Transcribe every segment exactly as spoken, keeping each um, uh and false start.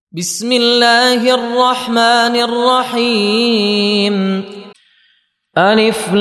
بسم الله الرحمن الرحيم. ألف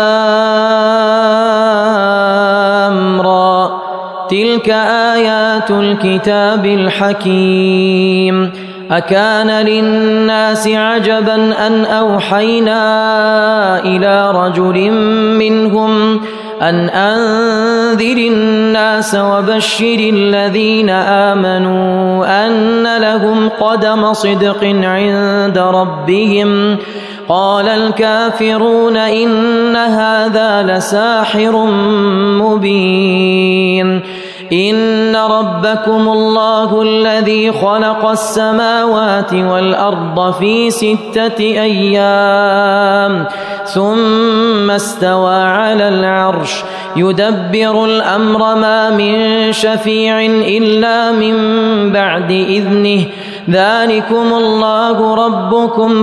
لام را، تلك آيات الكتاب الحكيم. أكان للناس عجبا أن أوحينا إلى رجل منهم أن أنذر الناس وبشر الذين آمنوا أن لهم قدم صدق عند ربهم. قال الكافرون إن هذا لساحر مبين. إن ربكم الله الذي خلق السماوات والأرض في ستة أيام ثم استوى على العرش يدبر الأمر ما من شفيع إلا من بعد إذنه. ذلكم الله ربكم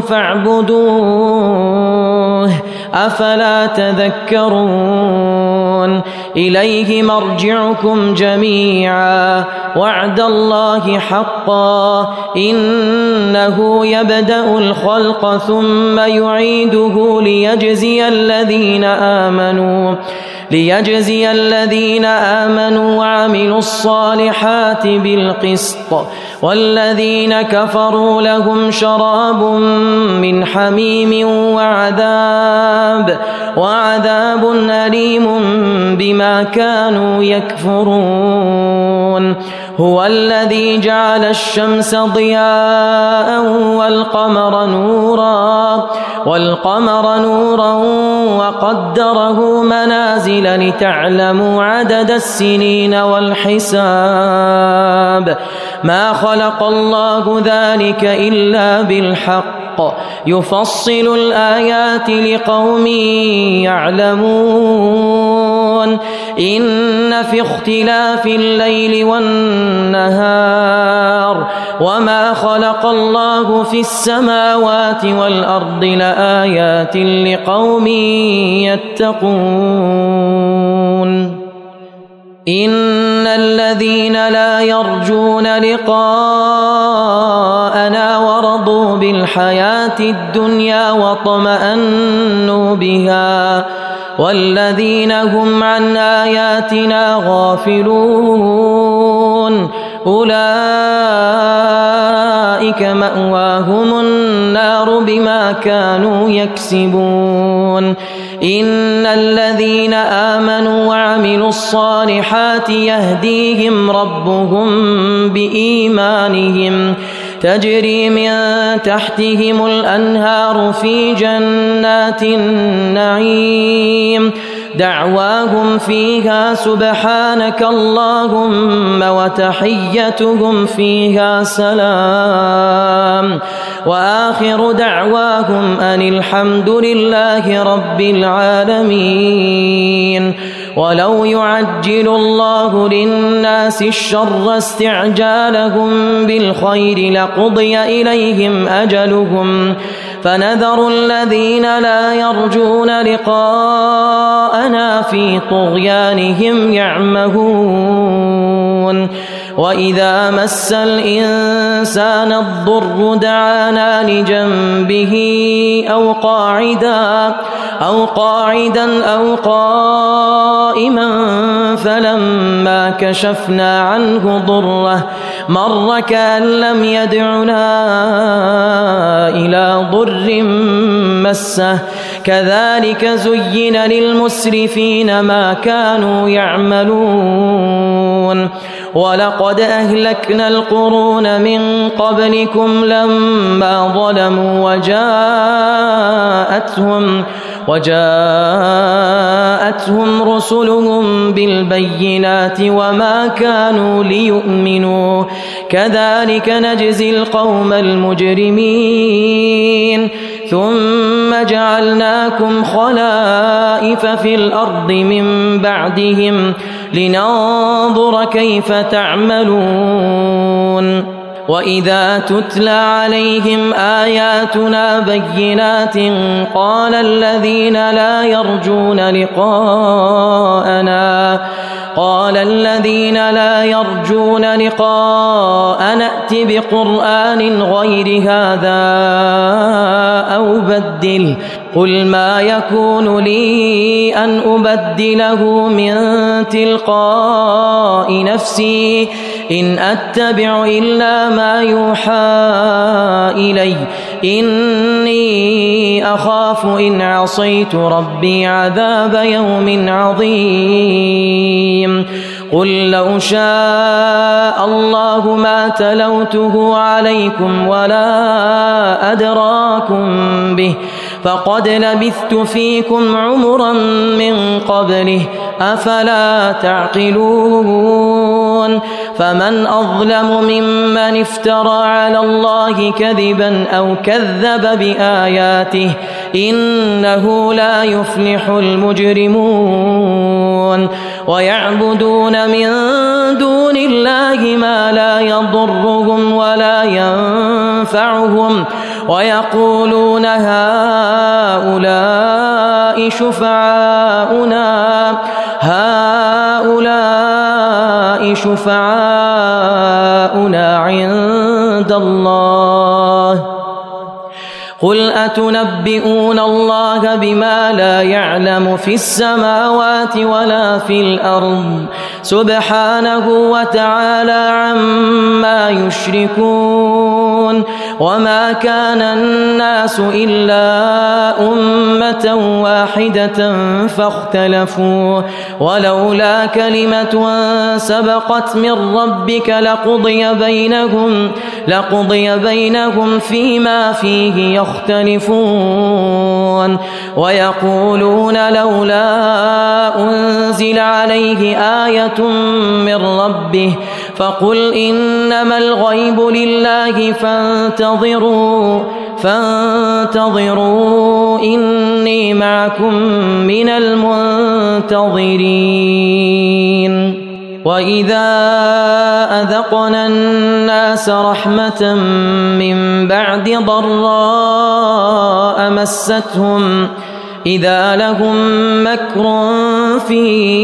فاعبدوه أفلا تذكرون. إليه مرجعكم جميعا وعد الله حقا إنه يبدأ الخلق ثم يعيده ليجزي الذين آمنوا ليجزي الذين آمنوا وعملوا الصالحات بالقسط والذين كفروا لهم شراب من حميم وعذاب وعذاب أليم بما كانوا يكفرون. هو الذي جعل الشمس ضياء والقمر نورا والقمر نورا وقدره منازل لتعلموا عدد السنين والحساب. ما خلق الله ذلك إلا بالحق يفصل الآيات لقوم يعلمون. إن في اختلاف الليل والنهار وما خلق الله في السماوات والأرض لآيات لقوم يتقون. إن الذين لا يرجون لقاءنا ورضوا بالحياة الدنيا واطمأنوا بها والذين هم عن آياتنا غافلون أولئك مأواهم النار بما كانوا يكسبون. إن الذين آمنوا وعملوا الصالحات يهديهم ربهم بإيمانهم تجري من تحتهم الأنهار في جنات النعيم. دعواهم فيها سبحانك اللهم وتحيتهم فيها سلام وآخر دعواهم أن الحمد لله رب العالمين. ولو يعجل الله للناس الشر استعجالهم بالخير لقضي إليهم أجلهم فنذر الذين لا يرجون لقاءنا في طغيانهم يعمهون. وإذا مس الإنسان الضر دعانا لجنبه أو قاعدا أو قاعدا أو قائما فلما كشفنا عنه ضره مر كأن لم يدعنا إلى ضر مسه. كذلك زين للمسرفين ما كانوا يعملون. ولقد أهلكنا القرون من قبلكم لما ظلموا وجاءتهم وجاءتهم رسلهم بالبينات وما كانوا ليؤمنوا. كذلك نجزي القوم المجرمين. ثم جعلناكم خلائف في الأرض من بعدهم لننظر كيف تعملون. وإذا تتلى عليهم آياتنا بينات قال الذين لا يرجون لقاءنا قال الذين لا يرجون لقاء نأت بقرآن غير هذا أو بدل قل ما يكون لي أن أبدله من تلقاء نفسي إن أتبع إلا ما يوحى إلي إني أخاف إن عصيت ربي عذاب يوم عظيم قل لو شاء الله ما تلوته عليكم ولا أدراكم به فقد لبثت فيكم عمرا من قبله أفلا تعقلون فمن أظلم ممن افترى على الله كذبا أو كذب بآياته إنه لا يفلح المجرمون ويعبدون من دون الله ما لا يضرهم ولا ينفعهم ويقولون هؤلاء شفعاؤنا هؤلاء شفعاؤنا عند الله قل أتنبئون الله بما لا يعلم في السماوات ولا في الأرض سبحانه وتعالى عما يشركون وما كان الناس إلا أمة واحدة فاختلفوا ولولا كلمة سبقت من ربك لقضي بينهم لقضي بينهم فيما فيه يختلفون ويقولون لولا أنزل عليه آية من ربه فقل إنما الغيب لله فانتظروا فانتظروا إني معكم من المنتظرين وإذا أذقنا الناس رحمة من بعد ضراء مستهم إذا لهم مكر في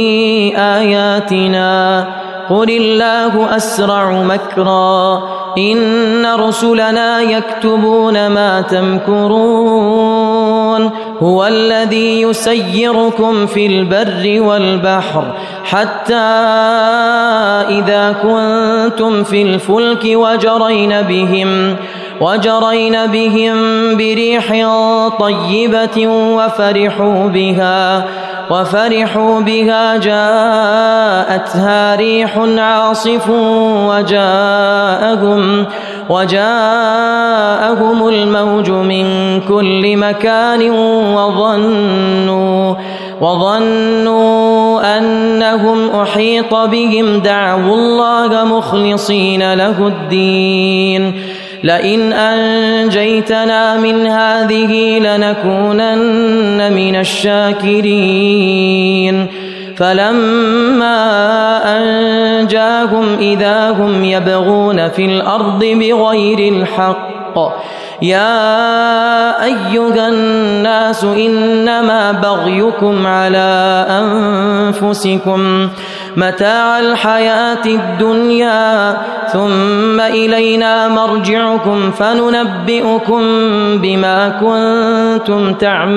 آياتنا قل الله أسرع مكرا إن رسلنا يكتبون ما تمكرون هو الذي يسيركم في البر والبحر حتى إذا كنتم في الفلك وجرين بهم وجرين بهم بريح طيبة وفرحوا بها وفرحوا بها جاءتها ريح عاصف وجاءهم وجاءهم الموج من كل مكان وظنوا وظنوا أنهم أحيط بهم دعوا الله مخلصين له الدين لئن أنجيتنا من هذه لنكونن من الشاكرين فلما أنجاهم إذا هم يبغون في الأرض بغير الحق يا أيها الناس إنما بغيكم على أنفسكم متاع الحياة الدنيا ثم إلينا مرجعكم فننبئكم بما كنتم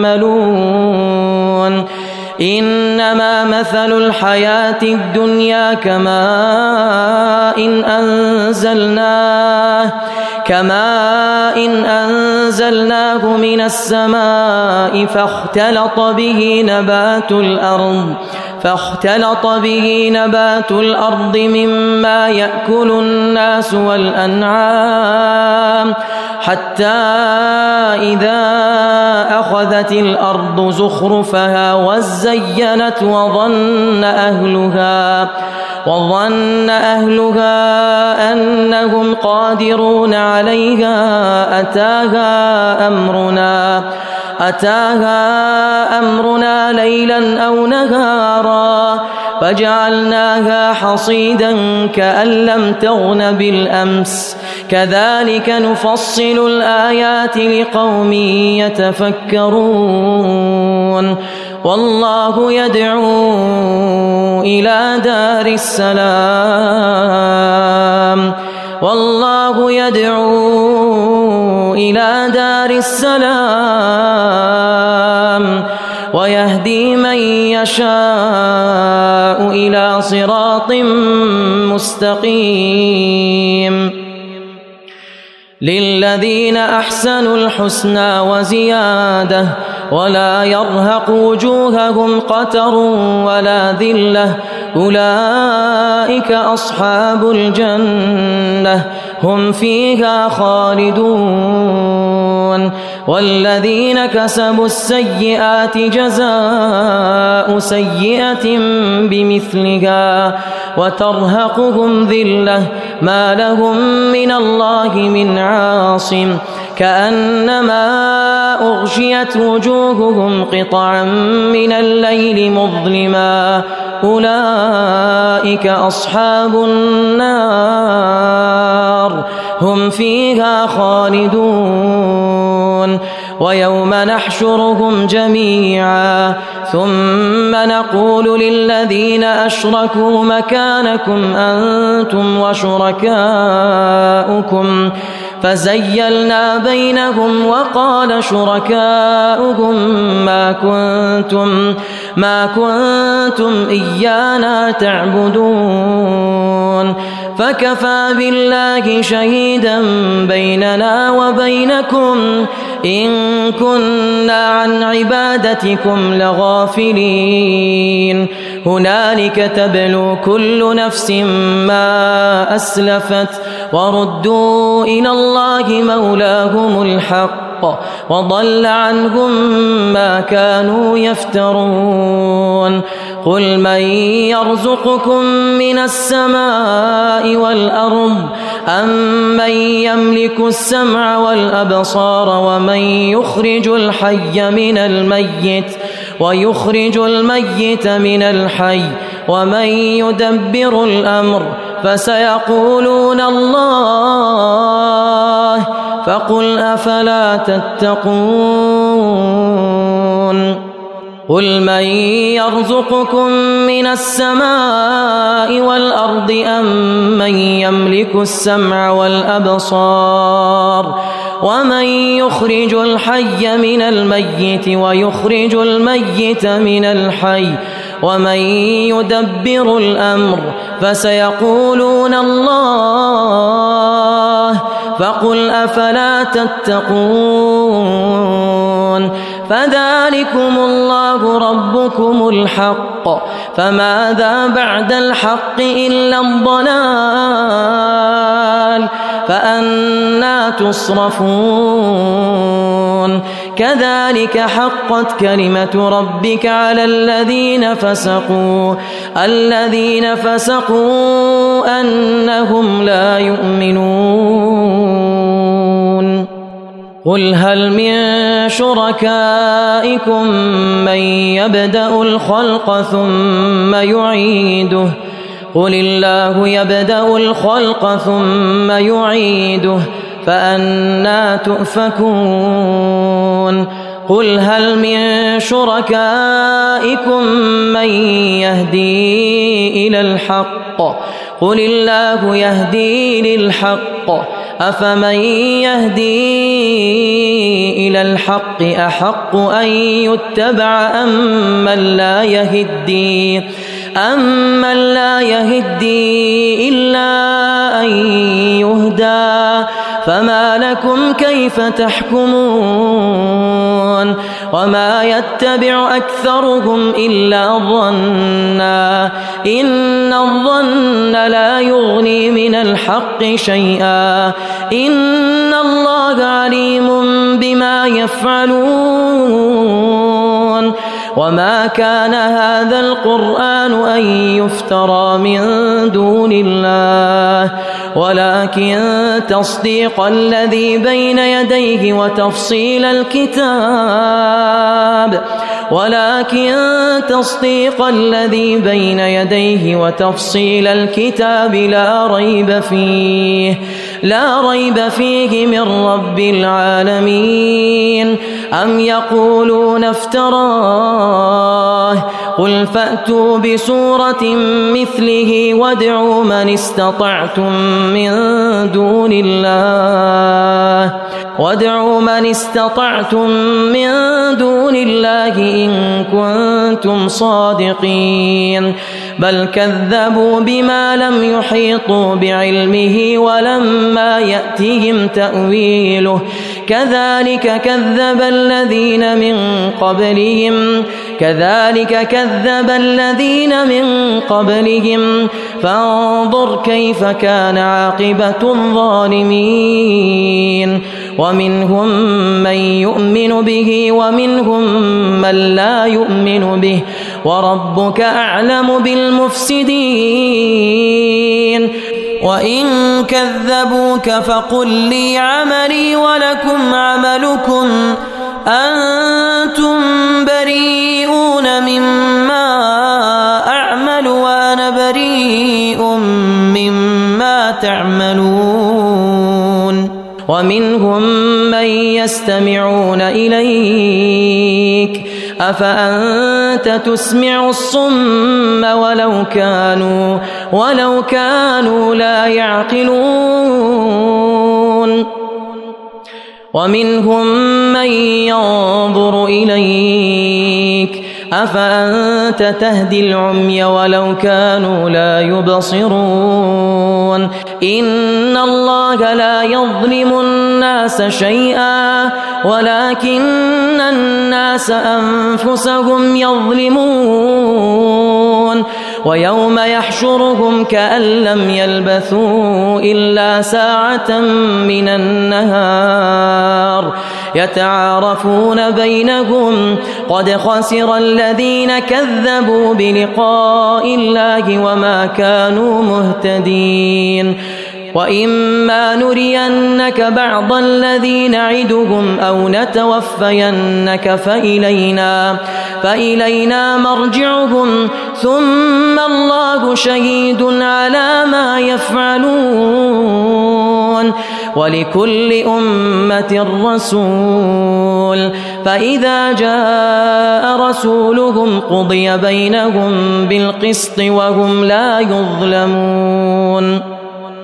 تعملون إنما مثل الحياة الدنيا كماء إن أنزلناه كماء إن أنزلناه من السماء فاختلط به نبات الأرض فاختلط به نبات الأرض مما يأكل الناس والأنعام حتى إذا أخذت الأرض زخرفها وزينت وظن أهلها وظن أهلها أنهم قادرون عليها أتاها أمرنا أتاها أمرنا ليلا أو نهارا فجعلناها حصيدا كأن لم تغن بالأمس كذلك نفصل الآيات لقوم يتفكرون والله يدعو إلى دار السلام والله يدعو إلى دار السلام ويهدي من يشاء إلى صراط مستقيم للذين أحسنوا الحسنى وزيادة ولا يرهق وجوههم قتر ولا ذلة أولئك أصحاب الجنة هم فيها خالدون والذين كسبوا السيئات جزاء سيئة بمثلها وترهقهم ذلة ما لهم من الله من عاصم كأنما أغشيت وجوههم قطعا من الليل مظلما أولئك أصحاب النار هم فيها خالدون ويوم نحشرهم جميعا ثم نقول للذين أشركوا مكانكم أنتم وشركاؤكم فزيلنا بينهم وقال شركاؤهم ما كنتم ما كنتم إيانا تعبدون فكفى بالله شهيدا بيننا وبينكم إن كنا عن عبادتكم لغافلين هنالك تبلو كل نفس ما أسلفت وردوا إلى الله مولاهم الحق وضل عنهم ما كانوا يفترون قل من يرزقكم من السماء والأرض أم من يملك السمع والأبصار ومن يخرج الحي من الميت ويخرج الميت من الحي ومن يدبر الأمر فسيقولون الله فقل أفلا تتقون قل من يرزقكم من السماء والأرض أم من يملك السمع والأبصار ومن يخرج الحي من الميت ويخرج الميت من الحي ومن يدبر الأمر فسيقولون الله فقل أفلا تتقون فذلكم الله ربكم الحق فماذا بعد الحق إلا الضلال فأنى تصرفون كذلك حقت كلمة ربك على الذين فسقوا الذين فسقوا أنهم لا يؤمنون قل هل من شركائكم من يبدأ الخلق ثم يعيده قل الله يبدأ الخلق ثم يعيده فأنى تؤفكون قل هل من شركائكم من يهدي إلى الحق قل الله يهدي للحق أفمن يهدي إلى الحق أحق أن يتبع أم من لا يهدي أمن لا يهدي إلا أن يهدى فما لكم كيف تحكمون وما يتبع أكثرهم إلا ظنا إن الظن لا يغني من الحق شيئا إن الله عليم بما يفعلون وما كان هذا القرآن أن يفترى من دون الله ولكن تصديق الذي بين يديه وتفصيل الكتاب ولكن تصديق الذي بين يديه وتفصيل الكتاب لا ريب فيه لا ريب فيه من رب العالمين أم يقولون افتراه قل فأتوا بسورة مثله وادعوا من استطعتم من دون الله وادعوا من استطعتم من دون الله إن كنتم صادقين بل كذبوا بما لم يحيطوا بعلمه ولما يأتهم تأويله كذلك كذب الذين من قبلهم كذلك كذب الذين من قبلهم فانظر كيف كان عاقبة الظالمين ومنهم من يؤمن به ومنهم من لا يؤمن به وربك أعلم بالمفسدين وإن كذبوك فقل لي عملي ولكم عملكم أنتم بريئون مما أعمل وأنا بريء مما تعملون ومنهم من يستمعون إليك أفأنت تسمع الصم ولو كانوا ولو كانوا لا يعقلون ومنهم من ينظر إليك أفأنت تهدي العمي ولو كانوا لا يبصرون إن الله لا يظلم الناس شيئا ولكن الناس أنفسهم يظلمون ويوم يحشرهم كأن لم يلبثوا إلا ساعة من النهار يتعارفون بينهم قد خسر الذين كذبوا بلقاء الله وما كانوا مهتدين وإما نرينك بعض الذي نعدهم أو نتوفينك فإلينا, فإلينا مرجعهم ثم الله شهيد على ما يفعلون ولكل أمة رسول فإذا جاء رسولهم قضي بينهم بالقسط وهم لا يظلمون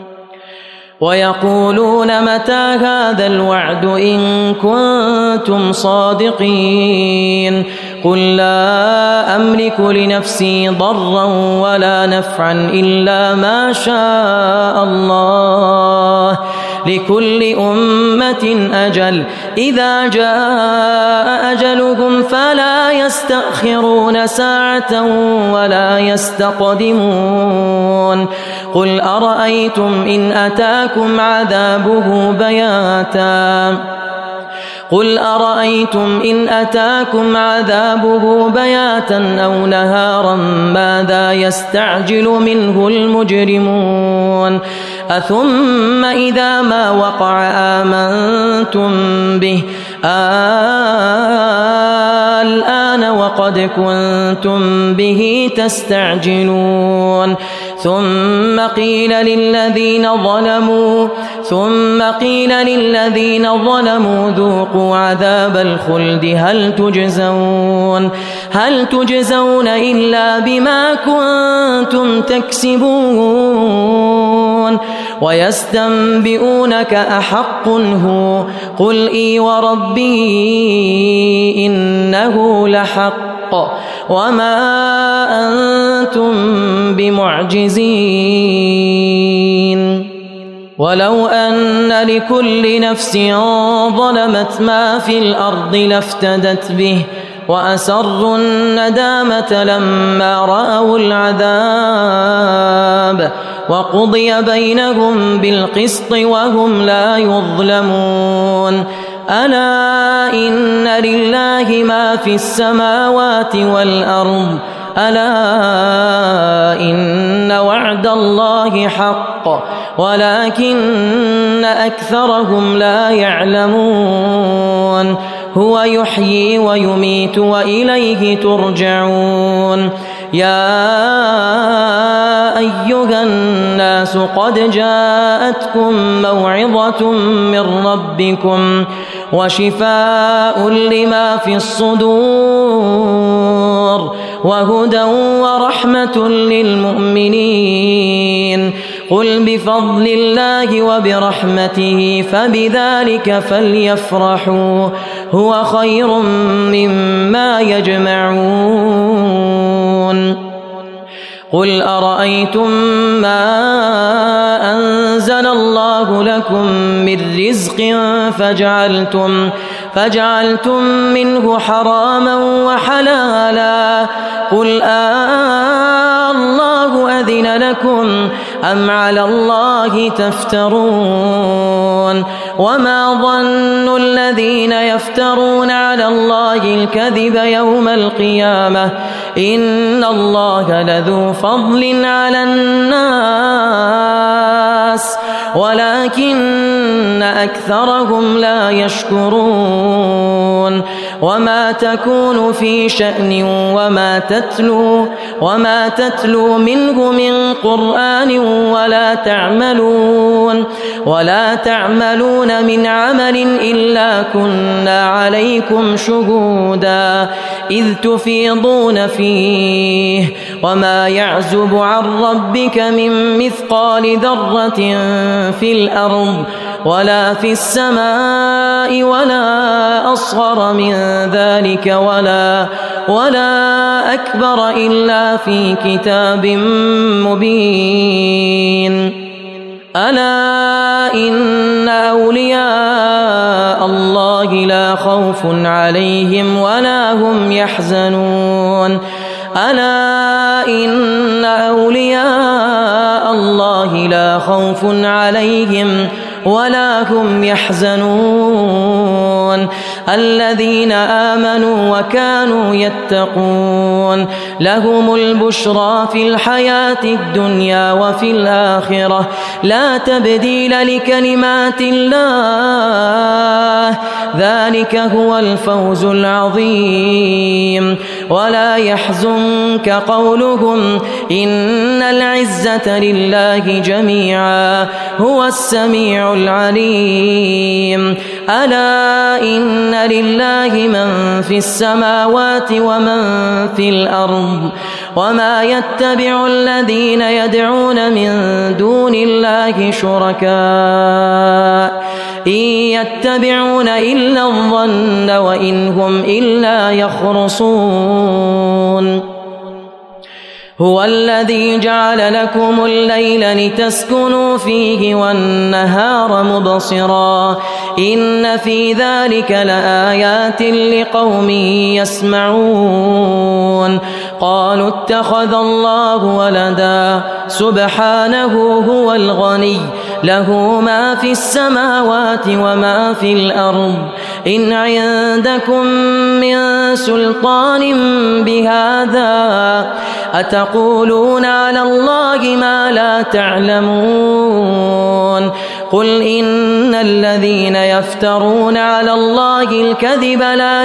ويقولون متى هذا الوعد إن كنتم صادقين قل لا أملك لنفسي ضرا ولا نفعا إلا ما شاء الله لكل أمة أجل إذا جاء أجلهم فلا يستأخرون ساعة ولا يستقدمون قل أرأيتم إن أتاكم عذابه بياتا قل أرأيتم إن أتاكم عذابه بياتا أو نهارا ماذا يستعجل منه المجرمون أثم إذا ما وقع آمنتم به الآن وقد كنتم به تستعجلون ثم قيل للذين ظلموا ثم قيل للذين ظلموا ذوقوا عذاب الخلد هل تجزون هل تجزون إلا بما كنتم تكسبون ويستنبئونك أحق هو قل إي وربي إنه لحق وما أنتم بمعجزين ولو أن لكل نفس ظلمت ما في الأرض لافتدت به وأسروا الندامة لما رأوا العذاب وقضي بينهم بالقسط وهم لا يظلمون ألا إن لله ما في السماوات والأرض ألا إن وعد الله حق ولكن أكثرهم لا يعلمون هو يحيي ويميت وإليه ترجعون يا أيها الناس قد جاءتكم موعظة من ربكم وشفاء لما في الصدور وهدى ورحمة للمؤمنين قل بفضل الله وبرحمته فبذلك فليفرحوا هو خير مما يجمعون قل أرأيتم ما أنزل الله لكم من رزق فجعلتم فجعلتم منه حراما وحلالا قل آه الله أذن لكم أم على الله تفترون وما ظن الذين يفترون على الله الكذب يوم القيامة إن الله لذو فضل على الناس ولكن أكثرهم لا يشكرون وما تكون في شأن وما تتلو وما تتلو منه من قرآن ولا تعملون ولا تعملون من عمل إلا كنا عليكم شهودا إذ تفيضون فيه وما يعزب عن ربك من مثقال ذرة في الأرض ولا في السماء ولا أصغر من ذلك ولا ولا أكبر إلا في كتاب مبين ألا إن أولياء الله لا خوف عليهم ولا هم يحزنون ألا إن أولياء الله لا خوف عليهم ولا هم يحزنون الذين آمنوا وكانوا يتقون لهم البشرى في الحياة الدنيا وفي الآخرة لا تبديل لكلمات الله ذلك هو الفوز العظيم ولا يحزنك قولهم إن العزة لله جميعا هو السميع العليم ألا إن لله من في السماوات ومن في الأرض وما يتبع الذين يدعون من دون الله شركاء إن يتبعون إلا الظن وإن هم إلا يخرصون هو الذي جعل لكم الليل لتسكنوا فيه والنهار مبصرا إن في ذلك لآيات لقوم يسمعون قالوا اتخذ الله ولدا سبحانه هو الغني له ما في السماوات وما في الأرض إن عندكم من سلطان بهذا أتقولون على الله ما لا تعلمون قل إن الذين يفترون على الله الكذب لا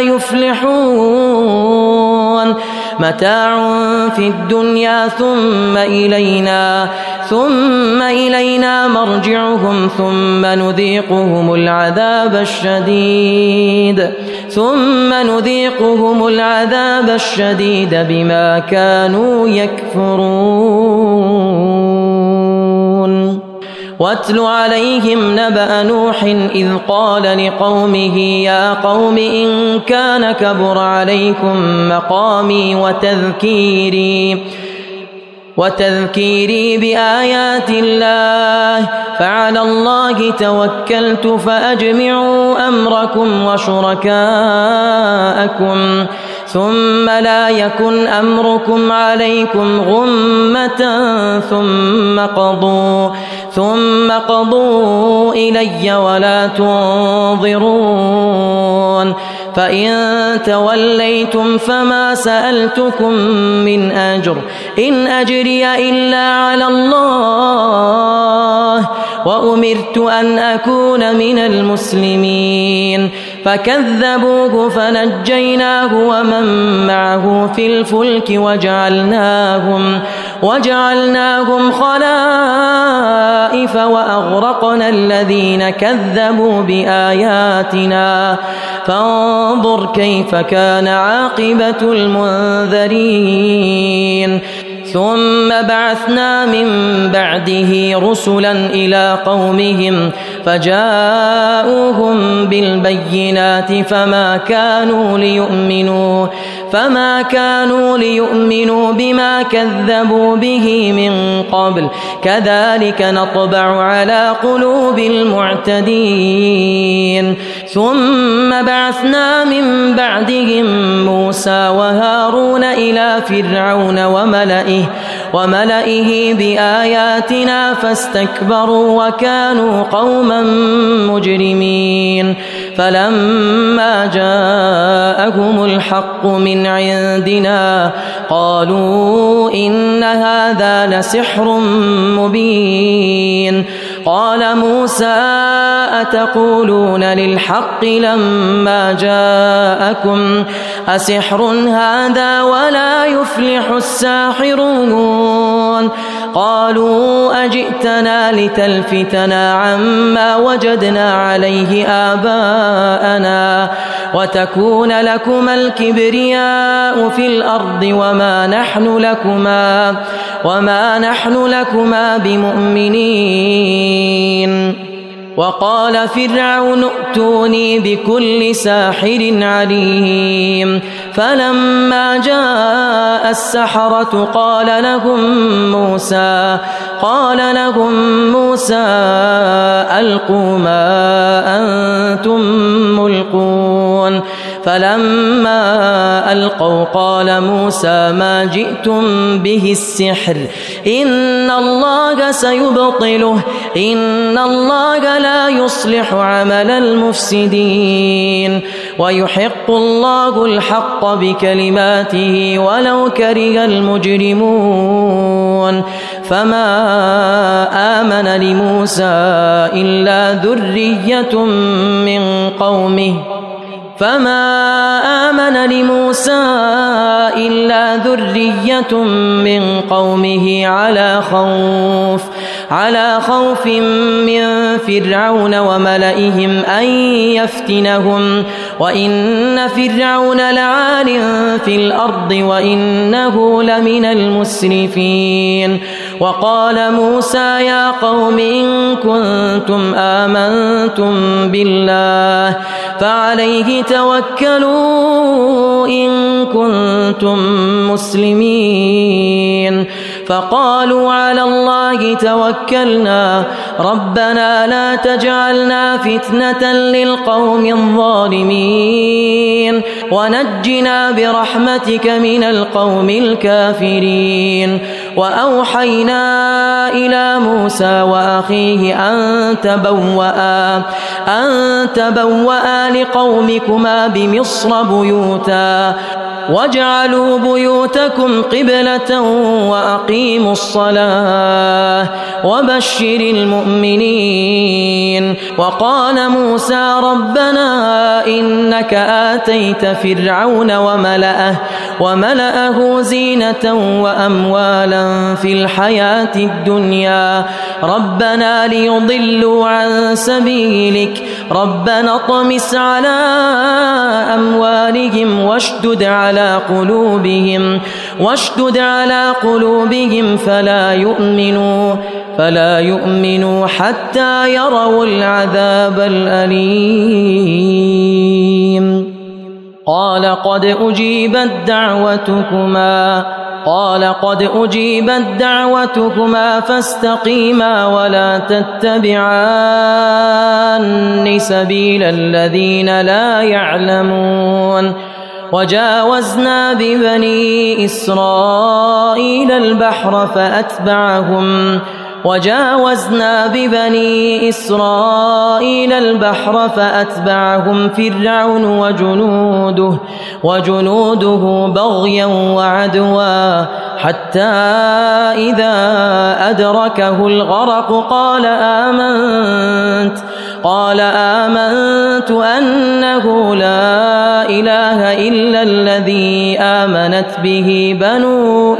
يفلحون متاع في الدنيا ثم إلينا ثم إلينا مرجعهم ثم نذيقهم العذاب الشديد ثم نذيقهم العذاب الشديد بما كانوا يكفرون واتل عليهم نبأ نوح إذ قال لقومه يا قوم إن كان كبر عليكم مقامي وتذكيري وتذكيري بآيات الله فعلى الله توكلت فأجمعوا أمركم وشركاءكم ثم لا يكن أمركم عليكم غمة ثم قضوا ثم قضوا إلي ولا تنظرون فإن توليتم فما سألتكم من أجر إن أجري إلا على الله وأمرت أن أكون من المسلمين فكذبوه فنجيناه ومن معه في الفلك وجعلناهم وجعلناهم خلائف وأغرقنا الذين كذبوا بآياتنا فانظر كيف كان عاقبة المنذرين ثم بعثنا من بعده رسلا إلى قومهم فجاءوهم بالبينات فما كانوا ليؤمنوا فما كانوا ليؤمنوا بما كذبوا به من قبل كذلك نطبع على قلوب المعتدين ثم بعثنا من بعدهم موسى وهارون إلى فرعون وملئه وملئه بآياتنا فاستكبروا وكانوا قوما مجرمين فلما جاءهم الحق من عندنا قالوا إن هذا لسحر مبين قال موسى أتقولون للحق لما جاءكم أسحر هذا ولا يفلح الساحرون قالوا أجئتنا لتلفتنا عما وجدنا عليه آباءنا وتكون لكما الكبرياء في الأرض وما نحن لكما وما نحن لكما بمؤمنين وقال فرعون ائتوني بكل ساحر عليم فلما جاء السحرة قال لهم موسى قال لهم موسى ألقوا ما أنتم ملقون فلما ألقوا قال موسى ما جئتم به السحر إن الله سيبطله إن الله لا يصلح عمل المفسدين ويحق الله الحق بكلماته ولو كره المجرمون فما آمن لموسى إلا ذرية من قومه فما آمن لموسى إلا ذرية من قومه على خوف على خوف من فرعون وملئهم أن يفتنهم وإن فرعون لعال في الأرض وإنه لمن المسرفين وقال موسى يا قوم إن كنتم آمنتم بالله فعليه توكلوا إن كنتم مسلمين فقالوا على الله توكلنا ربنا لا تجعلنا فتنة للقوم الظالمين ونجنا برحمتك من القوم الكافرين وأوحينا إلى موسى وأخيه أن تبوأ أن تبوأ لقومكما بمصر بيوتا واجعلوا بيوتكم قبلة وأقيموا الصلاة وبشر المؤمنين وقال موسى ربنا إنك آتيت فرعون وملأه وملأه زينة وأموالا في الحياة الدنيا ربنا ليضلوا عن سبيلك ربنا اطمس على أموالهم واشدد على قلوبهم واشدد على قلوبهم فلا يؤمنوا فلا يؤمنوا حتى يروا العذاب الأليم قال قد أجيبت دعوتكما قال قد أجيبت دعوتكما فاستقيما ولا تتبعان سبيل الذين لا يعلمون وجاوزنا ببني إسرائيل البحر فأتبعهم وجاوزنا ببني إسرائيل البحر فأتبعهم فرعون وجنوده وجنوده بغيا وعدوا حتى إذا أدركه الغرق قال آمنت قال آمنت أنه لا إله إلا الذي آمنت به بنو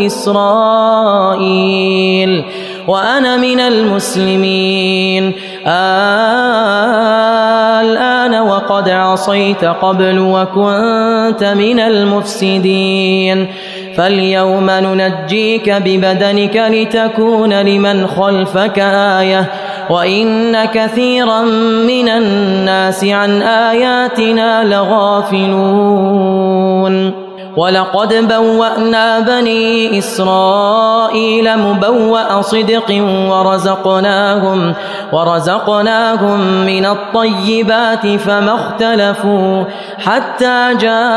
إسرائيل وأنا من المسلمين الآن وقد عصيت قبل وكنت من المفسدين فاليوم ننجيك ببدنك لتكون لمن خلفك آية وإن كثيرا من الناس عن آياتنا لغافلون ولقد بوأنا بني إسرائيل مبوأ صدق ورزقناهم ورزقناهم من الطيبات فما اختلفوا حتى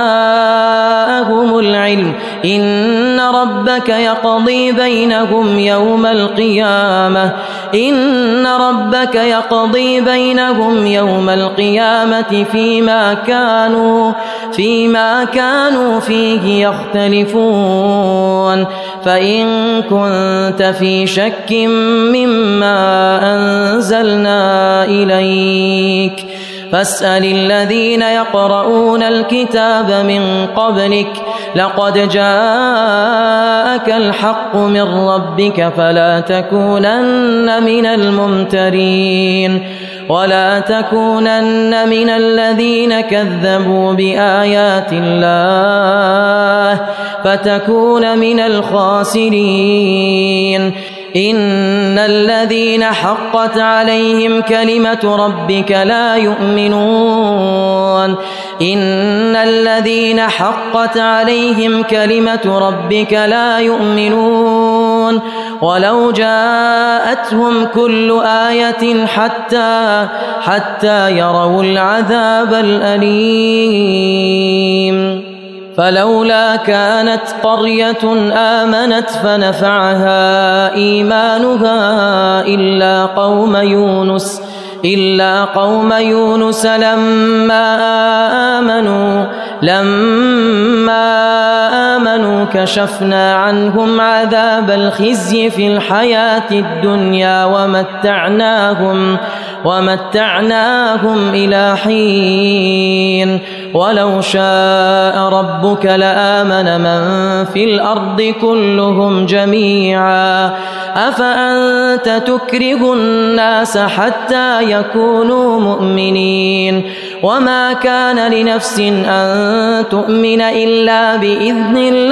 جاءهم العلم إن ربك يقضي بينهم يوم القيامة إن ربك يقضي بينهم يوم القيامة فيما كانوا فيما كانوا فيه يختلفون فإن كنت في شك مما أنزلنا إليك فاسأل الذين يقرؤون الكتاب من قبلك لقد جاءك الحق من ربك فلا تكونن من الممترين ولا تكونن من الذين كذبوا بآيات الله فتكون من الخاسرين إن الذين حقت عليهم كلمة ربك لا يؤمنون إن الذين حقت عليهم كلمة ربك لا يؤمنون ولو جاءتهم كل آية حتى حتى يروا العذاب الأليم فلولا كانت قرية آمنت فنفعها إيمانها إلا قوم يونس إلا قوم يونس لما آمنوا لما آمنوا كشفنا عنهم عذاب الخزي في الحياة الدنيا ومتعناهم ومتعناهم إلى حين ولو شاء ربك لآمن من في الأرض كلهم جميعا أفأنت تكره الناس حتى يكونوا مؤمنين وما كان لنفس أن تؤمن إلا بإذن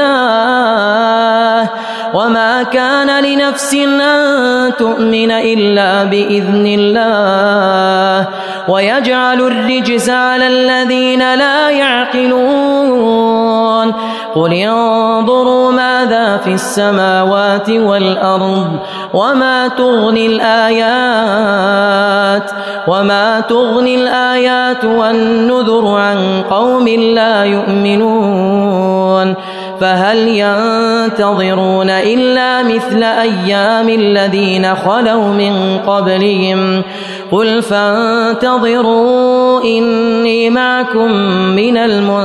الله وما كان لنفس أن تؤمن إلا بإذن الله ويجعل الرجس على الذين لا يعقلون قل انظروا ماذا في السماوات والأرض وما تغني الآيات وما تغني الآيات والنذر عن قوم لا يؤمنون فهل ينتظرون إلا مثل أيام الذين خلوا من قبلهم قل فانتظروا إني معكم من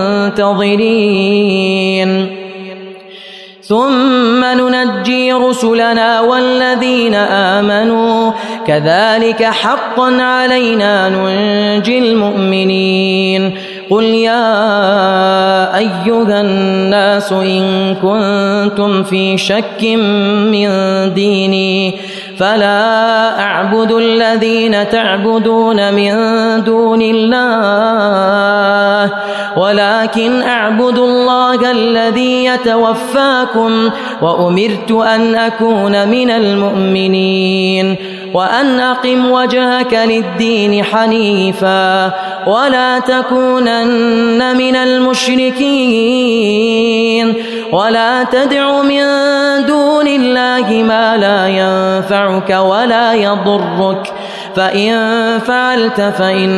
المنتظرين ثم ننجي رسلنا والذين آمنوا كذلك حقا علينا ننجي المؤمنين قل يا أيها الناس إن كنتم في شك من ديني فلا أعبد الذين تعبدون من دون الله ولكن أعبد الله الذي يتوفاكم وأمرت أن أكون من المؤمنين وأن أقم وجهك للدين حنيفا ولا تكونن من المشركين ولا تدع من دون الله ما لا ينفعك ولا يضرك فإن فعلت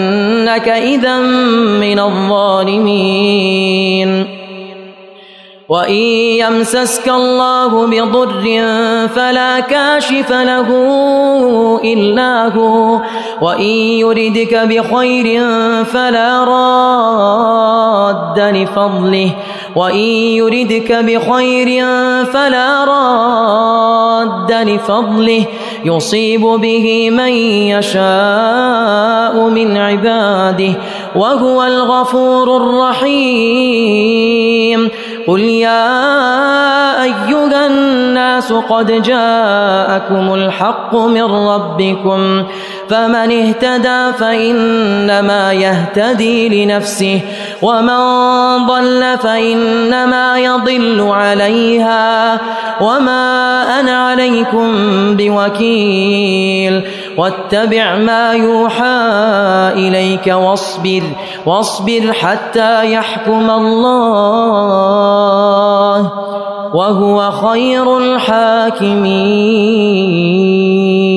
فإنك إذا من الظالمين وإن يمسسك الله بضر فلا كاشف له إلا هو وإن يردك بخير فلا راد لفضله وإن يردك بخير فلا راد لفضله يصيب به من يشاء من عباده وهو الغفور الرحيم. قل يا أيها الناس قد جاءكم الحق من ربكم فمن اهتدى فإنما يهتدي لنفسه ومن ضل فإنما يضل عليها وما أنا عليكم بوكيل. واتبع ما يوحى إليك واصبر واصبر حتى يحكم الله وهو خير الحاكمين.